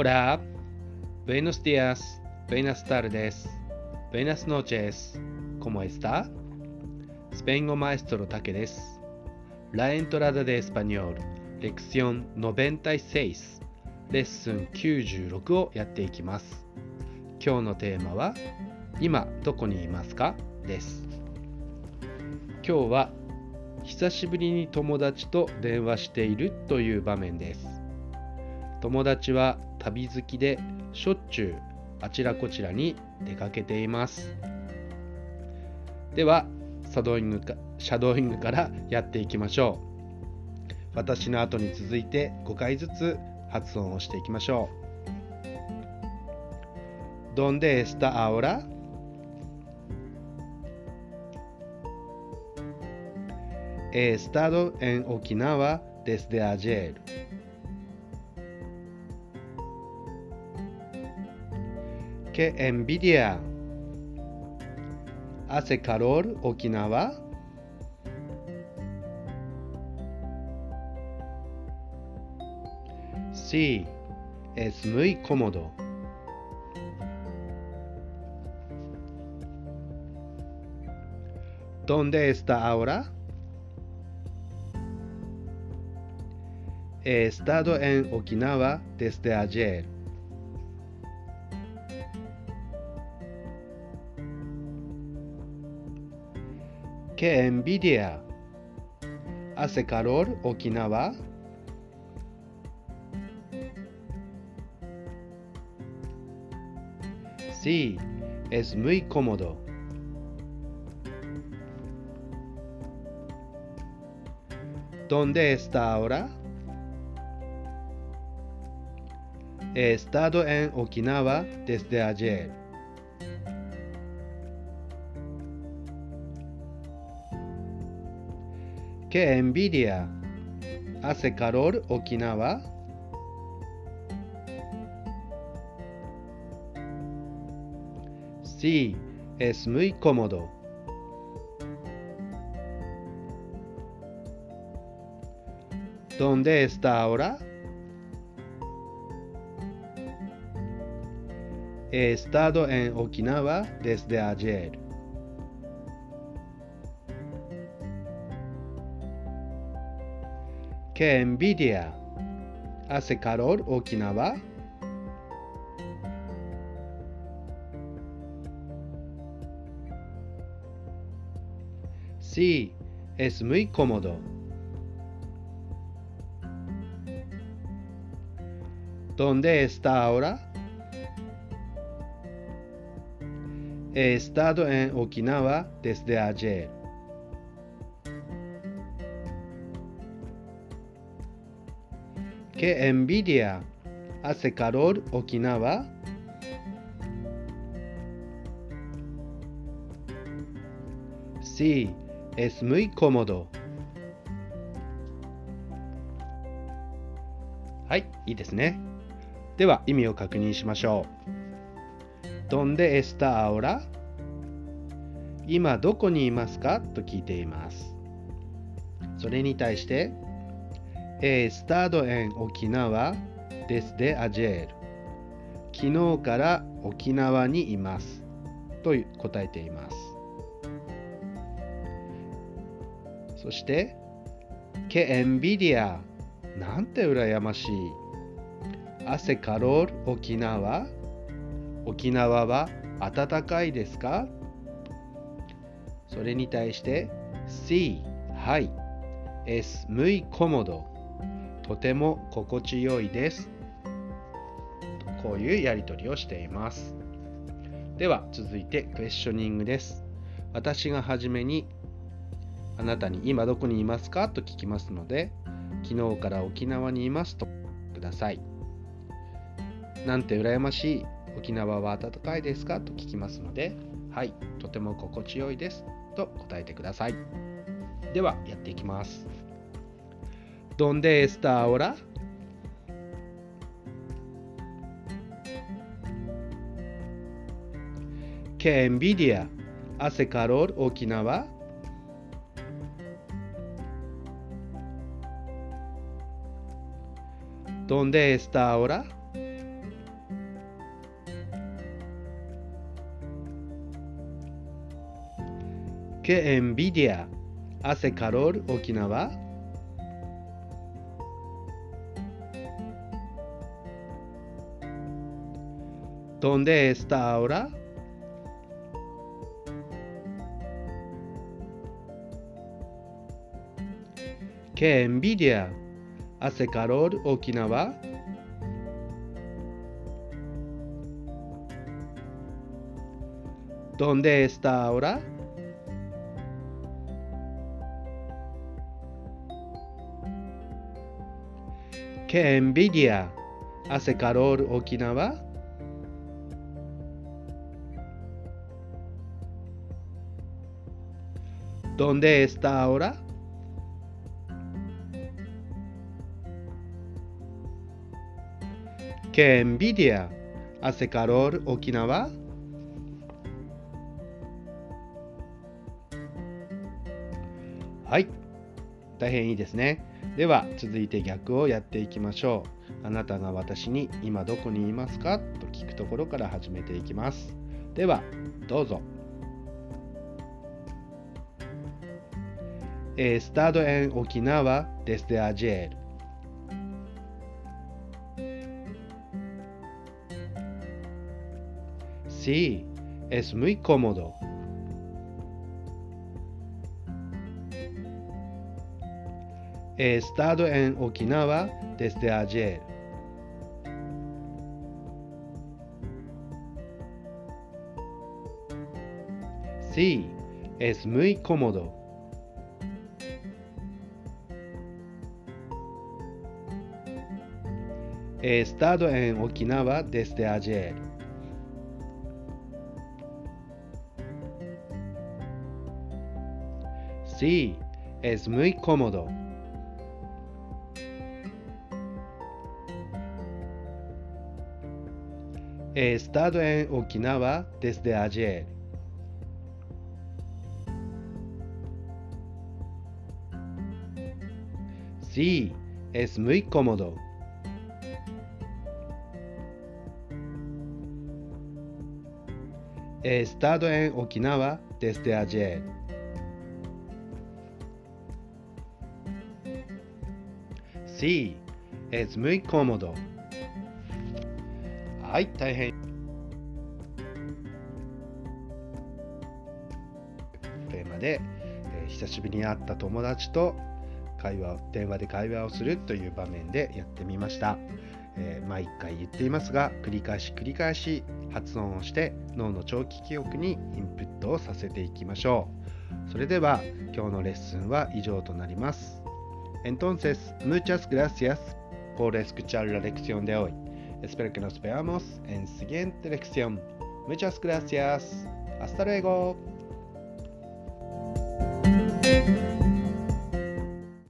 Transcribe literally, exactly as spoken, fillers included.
Hola, buenos días, buenas tardes, buenas noches, ¿cómo está? スペイン語マエストロタケです。La entrada de español, lección ノベンタイセイス、レッスンきゅうじゅうろくをやっていきます。今日のテーマは、今どこにいますかです。今日は、久しぶりに友達と電話しているという場面です。友達は旅好きでしょっちゅうあちらこちらに出かけています。では、シャドーイングか、シャドーイングからやっていきましょう。私の後に続いてごかいずつ発音をしていきましょう。¿Dónde está ahora? He estado en Okinawa desde ayer. ¡Qué envidia! ¿Hace calor Okinawa? Sí, es muy cómodo. ¿Dónde está ahora? He estado en Okinawa desde ayer. ¡Qué envidia! ¿Hace calor Okinawa? Sí, es muy cómodo. ¿Dónde está ahora? He estado en Okinawa desde ayer. ¡Qué envidia! ¿Hace calor Okinawa? Sí, es muy cómodo. ¿Dónde está ahora? He estado en Okinawa desde ayer. ¡Qué envidia! ¿Hace calor Okinawa? Sí, es muy cómodo. ¿Dónde está ahora? He estado en Okinawa desde ayer. ¡Qué envidia! ¿Hace calor Okinawa? Sí, es muy cómodo. はい、いいですね。では、意味を確認しましょう。¿Dónde está ahora? 今どこにいますかと聞いています。それに対して、He estado en Okinawa desde ayer. 昨日から沖縄にいますと答えています。そして、Que envidia! なんて羨ましい。Hace calor Okinawa? 沖縄は暖かいですか？それに対して、Sí, はい。Es muy cómodo. とても心地よいです。こういうやりとりをしています。では続いてクエスチョニングです。私がはじめにあなたに今どこにいますかと聞きますので、昨日から沖縄にいますとください。なんて羨ましい。沖縄は暖かいですかと聞きますので、はい、とても心地よいですと答えてください。ではやっていきます。¿Dónde está ahora? ¡Qué envidia! ¿Hace calor Okinawa? ¿Dónde está ahora? Que envidia. Hace calor Okinawa. ¿Dónde está ahora? Que envidia. Hace calor Okinawa. ¿Dónde está ahora? Que envidia. Hace calor Okinawa. ¿Dónde está ahora? Que envidia. Hace calor Okinawa.はい。大変いいですね。では続いて逆をやっていきましょう。あなたが私に今どこにいますかと聞くところから始めていきます。ではどうぞ。He estado en Okinawa desde ayer. Sí, es muy cómodo. He estado en Okinawa desde ayer. Sí, es muy cómodo. He estado en Okinawa desde ayer. Sí, es muy cómodo. He estado en Okinawa desde ayer. Sí, es muy cómodo. He estado en Okinawa desde ayer. Sí, es muy cómodo. はい、大変。テーマで、えー、久しぶりに会った友達と会話電話で会話をするという場面でやってみました。えー、毎回言っていますが、繰り返し繰り返し発音をして脳の長期記憶にインプットをさせていきましょう。それでは今日のレッスンは以上となります。Entonces, muchas gracias por escuchar la lección de hoy. Espero que nos veamos en siguiente lección. Muchas gracias. Hasta luego.